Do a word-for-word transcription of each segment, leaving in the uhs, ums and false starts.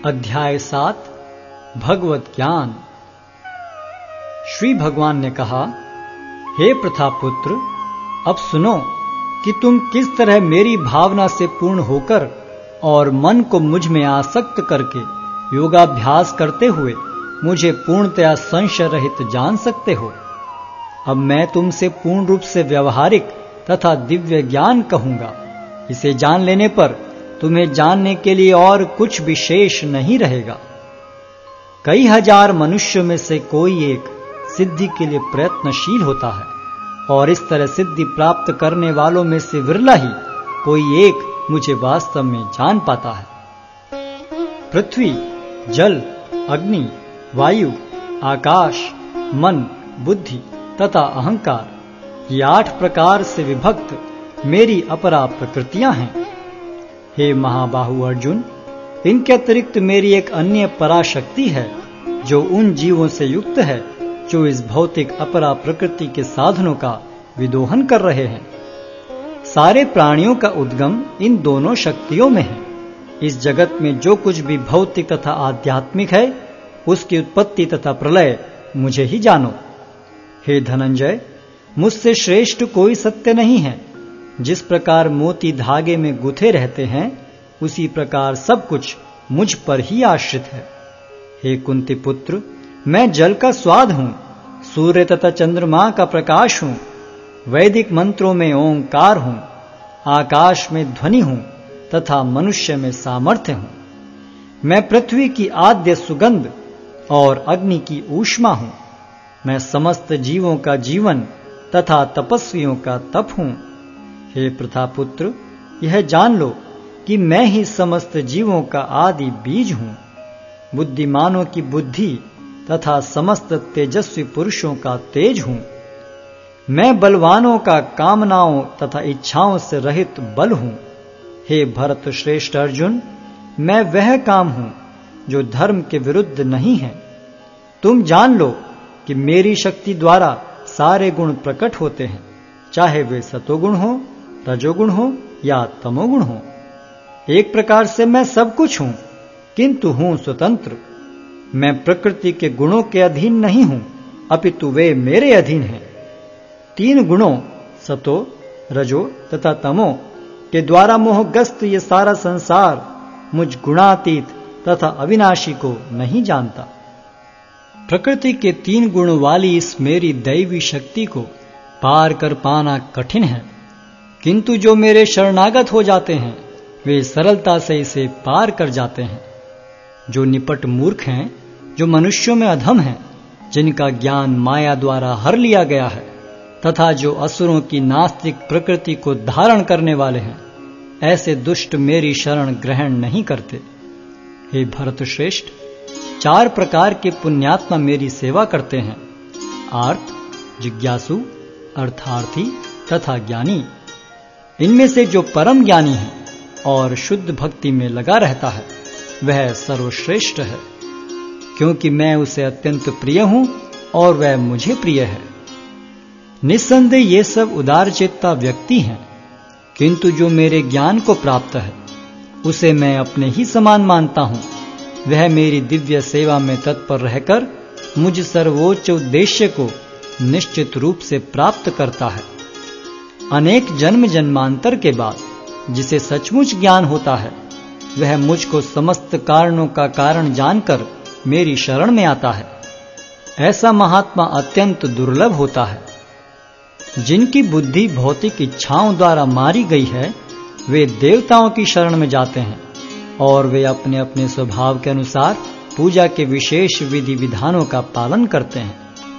अध्याय सात भगवत ज्ञान। श्री भगवान ने कहा, हे प्रथापुत्र, अब सुनो कि तुम किस तरह मेरी भावना से पूर्ण होकर और मन को मुझ में आसक्त करके योगाभ्यास करते हुए मुझे पूर्णतया संशय रहित जान सकते हो। अब मैं तुमसे पूर्ण रूप से व्यवहारिक तथा दिव्य ज्ञान कहूंगा। इसे जान लेने पर तुम्हें जानने के लिए और कुछ विशेष नहीं रहेगा। कई हजार मनुष्यों में से कोई एक सिद्धि के लिए प्रयत्नशील होता है, और इस तरह सिद्धि प्राप्त करने वालों में से विरला ही कोई एक मुझे वास्तव में जान पाता है। पृथ्वी, जल, अग्नि, वायु, आकाश, मन, बुद्धि तथा अहंकार, ये आठ प्रकार से विभक्त मेरी अपरा प्रकृतियां हैं। हे महाबाहु अर्जुन, इनके अतिरिक्त मेरी एक अन्य पराशक्ति है जो उन जीवों से युक्त है जो इस भौतिक अपरा प्रकृति के साधनों का विदोहन कर रहे हैं। सारे प्राणियों का उद्गम इन दोनों शक्तियों में है। इस जगत में जो कुछ भी भौतिक तथा आध्यात्मिक है, उसकी उत्पत्ति तथा प्रलय मुझे ही जानो। हे धनंजय, मुझसे श्रेष्ठ कोई सत्य नहीं है। जिस प्रकार मोती धागे में गुथे रहते हैं, उसी प्रकार सब कुछ मुझ पर ही आश्रित है। हे कुंती पुत्र, मैं जल का स्वाद हूं, सूर्य तथा चंद्रमा का प्रकाश हूं, वैदिक मंत्रों में ओंकार हूं, आकाश में ध्वनि हूं तथा मनुष्य में सामर्थ्य हूं। मैं पृथ्वी की आद्य सुगंध और अग्नि की ऊष्मा हूं। मैं समस्त जीवों का जीवन तथा तपस्वियों का तप हूं। हे प्रथापुत्र, यह जान लो कि मैं ही समस्त जीवों का आदि बीज हूं, बुद्धिमानों की बुद्धि तथा समस्त तेजस्वी पुरुषों का तेज हूं। मैं बलवानों का कामनाओं तथा इच्छाओं से रहित बल हूं। हे भरत श्रेष्ठ अर्जुन, मैं वह काम हूं जो धर्म के विरुद्ध नहीं है। तुम जान लो कि मेरी शक्ति द्वारा सारे गुण प्रकट होते हैं, चाहे वे सतोगुण हो, रजोगुण हो या तमोगुण हो। एक प्रकार से मैं सब कुछ हूं, किंतु हूं स्वतंत्र। मैं प्रकृति के गुणों के अधीन नहीं हूं, अपितु वे मेरे अधीन हैं। तीन गुणों सतो, रजो तथा तमो के द्वारा मोहग्रस्त ये सारा संसार मुझ गुणातीत तथा अविनाशी को नहीं जानता। प्रकृति के तीन गुण वाली इस मेरी दैवी शक्ति को पार कर पाना कठिन है, किंतु जो मेरे शरणागत हो जाते हैं वे सरलता से इसे पार कर जाते हैं। जो निपट मूर्ख हैं, जो मनुष्यों में अधम हैं, जिनका ज्ञान माया द्वारा हर लिया गया है, तथा जो असुरों की नास्तिक प्रकृति को धारण करने वाले हैं, ऐसे दुष्ट मेरी शरण ग्रहण नहीं करते। हे भरत श्रेष्ठ, चार प्रकार के पुण्यात्मा मेरी सेवा करते हैं: आर्त, जिज्ञासु, अर्थार्थी तथा ज्ञानी। इनमें से जो परम ज्ञानी है और शुद्ध भक्ति में लगा रहता है, वह सर्वश्रेष्ठ है, क्योंकि मैं उसे अत्यंत प्रिय हूं और वह मुझे प्रिय है। निस्संदेह ये सब उदारचित्ता व्यक्ति हैं, किंतु जो मेरे ज्ञान को प्राप्त है उसे मैं अपने ही समान मानता हूं। वह मेरी दिव्य सेवा में तत्पर रहकर मुझ सर्वोच्च उद्देश्य को निश्चित रूप से प्राप्त करता है। अनेक जन्म जन्मांतर के बाद जिसे सचमुच ज्ञान होता है, वह मुझको समस्त कारणों का कारण जानकर मेरी शरण में आता है। ऐसा महात्मा अत्यंत दुर्लभ होता है। जिनकी बुद्धि भौतिक इच्छाओं द्वारा मारी गई है, वे देवताओं की शरण में जाते हैं, और वे अपने अपने स्वभाव के अनुसार पूजा के विशेष विधि विधानों का पालन करते हैं।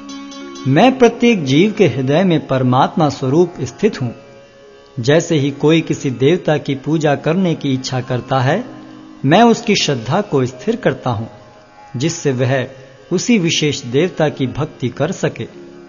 मैं प्रत्येक जीव के हृदय में परमात्मा स्वरूप स्थित हूं। जैसे ही कोई किसी देवता की पूजा करने की इच्छा करता है, मैं उसकी श्रद्धा को स्थिर करता हूं, जिससे वह उसी विशेष देवता की भक्ति कर सके।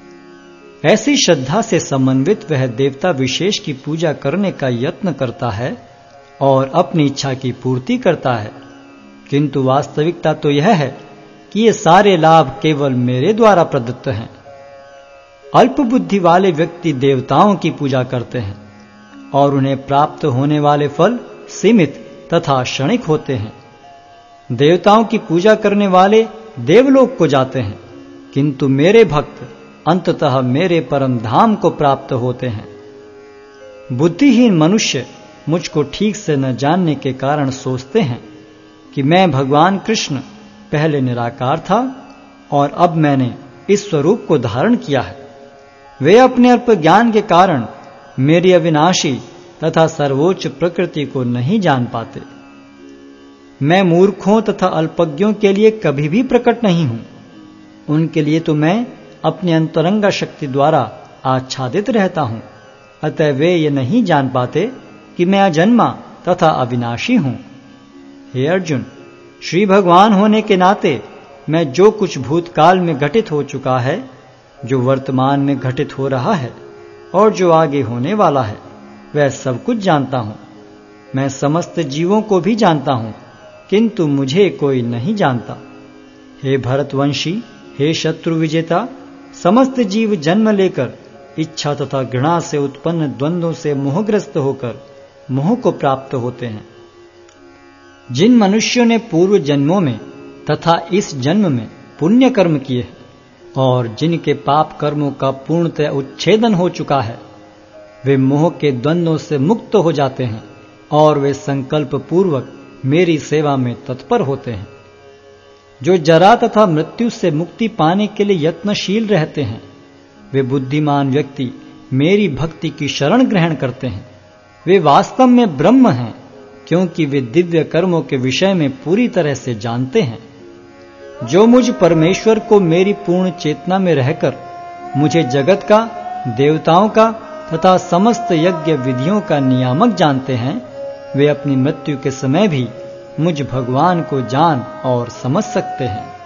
ऐसी श्रद्धा से समन्वित वह देवता विशेष की पूजा करने का यत्न करता है और अपनी इच्छा की पूर्ति करता है, किंतु वास्तविकता तो यह है कि ये सारे लाभ केवल मेरे द्वारा प्रदत्त हैं। अल्प बुद्धि वाले व्यक्ति देवताओं की पूजा करते हैं और उन्हें प्राप्त होने वाले फल सीमित तथा क्षणिक होते हैं। देवताओं की पूजा करने वाले देवलोक को जाते हैं, किंतु मेरे भक्त अंततः मेरे परम धाम को प्राप्त होते हैं। बुद्धिहीन मनुष्य मुझको ठीक से न जानने के कारण सोचते हैं कि मैं भगवान कृष्ण पहले निराकार था और अब मैंने इस स्वरूप को धारण किया है। वे अपने अल्प ज्ञान के कारण मेरी अविनाशी तथा सर्वोच्च प्रकृति को नहीं जान पाते। मैं मूर्खों तथा अल्पज्ञों के लिए कभी भी प्रकट नहीं हूं। उनके लिए तो मैं अपनी अंतरंगा शक्ति द्वारा आच्छादित रहता हूं। अतः वे ये नहीं जान पाते कि मैं अजन्मा तथा अविनाशी हूं। हे अर्जुन, श्री भगवान होने के नाते मैं जो कुछ भूतकाल में घटित हो चुका है, जो वर्तमान में घटित हो रहा है और जो आगे होने वाला है, वह सब कुछ जानता हूं। मैं समस्त जीवों को भी जानता हूं, किंतु मुझे कोई नहीं जानता। हे भरतवंशी, हे शत्रु विजेता, समस्त जीव जन्म लेकर इच्छा तथा घृणा से उत्पन्न द्वंद्वों से मोहग्रस्त होकर मोह को प्राप्त होते हैं। जिन मनुष्यों ने पूर्व जन्मों में तथा इस जन्म में पुण्य कर्म किए हैं और जिनके पाप कर्मों का पूर्णतः उच्छेदन हो चुका है, वे मोह के द्वंद्वों से मुक्त हो जाते हैं और वे संकल्प पूर्वक मेरी सेवा में तत्पर होते हैं। जो जरा तथा मृत्यु से मुक्ति पाने के लिए यत्नशील रहते हैं, वे बुद्धिमान व्यक्ति मेरी भक्ति की शरण ग्रहण करते हैं। वे वास्तव में ब्रह्म हैं, क्योंकि वे दिव्य कर्मों के विषय में पूरी तरह से जानते हैं। जो मुझ परमेश्वर को मेरी पूर्ण चेतना में रहकर मुझे जगत का, देवताओं का तथा समस्त यज्ञ विधियों का नियामक जानते हैं, वे अपनी मृत्यु के समय भी मुझ भगवान को जान और समझ सकते हैं।